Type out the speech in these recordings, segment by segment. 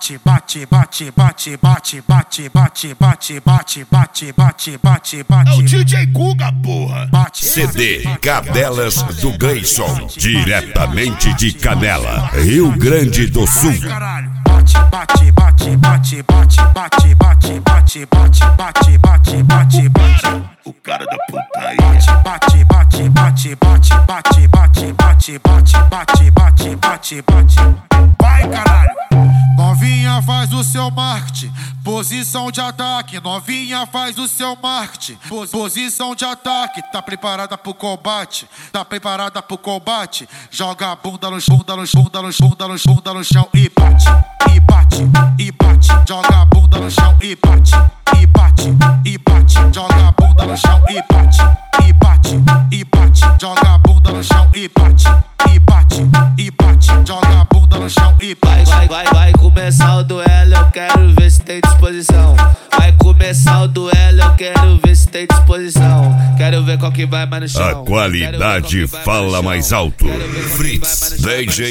bate, bate, bate, bate, bate, bate, bate, bate, bate, bate, bate, bate, bate. É o DJ Guga, porra. CD Cadelas do Gleison, diretamente de Canela, Rio Grande do Sul. Bate, bate, bate, bate, bate, bate, bate, bate, bate, bate, bate, bate, bate. O cara da putaria. Bate, bate, bate, bate, bate, bate, bate, bate, bate, bate, bate, bate. Vai, caralho! Novinha faz o seu marketing, posição de ataque. Novinha faz o seu marketing, posição de ataque. Tá preparada pro combate, tá preparada pro combate. Joga a bunda no chão, bunda no chão, bunda no chão, bunda no chão, bunda no chão e bate, e bate, e bate. Joga a bunda no chão e bate, e bate, e bate. Joga a bunda no chão e bate, e bate, e bate. Joga a bunda no chão e bate, e bate, e bate. Joga a bunda no chão e bate. Vai começar o duelo, eu quero ver se tem disposição. Vai começar o duelo, eu quero ver se tem disposição. Quero ver qual que vai mais no chão. A qualidade fala mais alto. Fritz, DJ.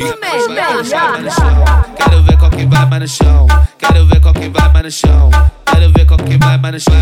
Quero ver qual que vai mais no chão. Quero ver qual que vai mais no chão. Quero ver qual que vai mais no chão.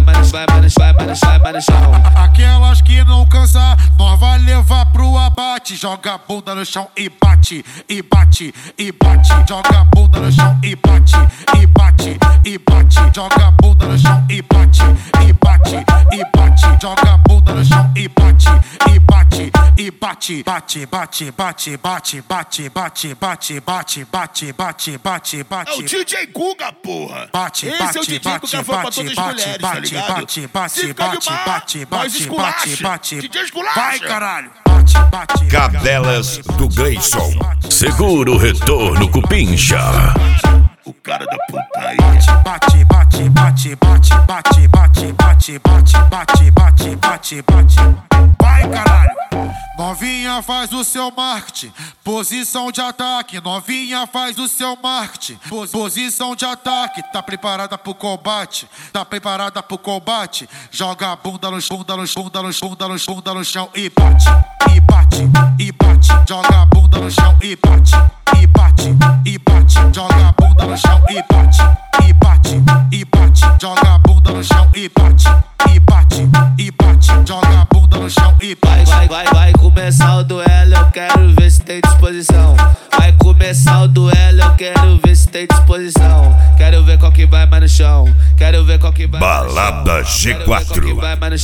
Vai no chão. Aquelas que não cansar, nós vai levar pro abate. Joga a bunda no chão e bate, e bate, e bate. Joga a bunda no chão e bate, e bate, e bate. Joga a bunda no chão e bate, e bate, e bate. Joga a bunda no chão e bate, e bate, e bate. Bate, bate, bate, bate, bate, bate, bate, bate, bate, bate, bate, bate. É o DJ Guga, porra. Bate, esse bate, é o DJ bate, que foi pra todas as mulheres, tá bate, ligado? bate, bate, Se fica de bate, bar, bate, nós bate, esculacha. bate. DJ esculacha. Vai, caralho. Bate, bate. Cadelas do Gleison. Segura o retorno, Cupincha. O cara da putaria. Bate, bate, bate, bate, bate, bate, bate, bate, bate, bate, bate, bate. Vai, caralho! Novinha faz o seu marketing, posição de ataque. Novinha faz o seu marketing, posição de ataque. Tá preparada pro combate, tá preparada pro combate. Joga a bunda no chão, bunda no chão, bunda no chão, bunda no chão, bunda no chão e bate, e bate, e bate. Joga a bunda no chão e bate, e bate, e bate. Joga a bunda no chão e bate, e bate, e bate. Joga a bunda no chão e bate, e bate, e bate. Joga a bunda no chão e bate. Vai começar o duelo, eu quero ver se tem disposição. Vai começar o duelo, eu quero ver se tem disposição. Quero ver qual que vai mais no chão. Quero ver qual que vai mais no chão. Balada G4. Vai mais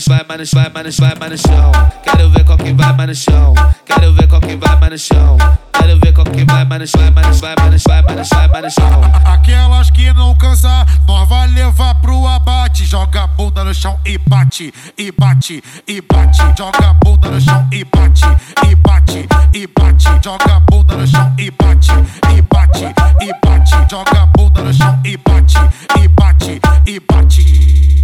no chão. Quero ver qual que vai mais no chão. Quero ver qual que vai mais no chão. Quero ver qual que vai mais no chão. Vai no chão. Aquelas que não cansar, nós vai levar pro abate. Joga a bunda no chão e bate, e bate, e bate. Joga a bunda no chão e bate, e bate, e bate. Joga a bunda no chão e bate, e bate, e bate. Joga a bunda no chão e bate, e bate, e bate.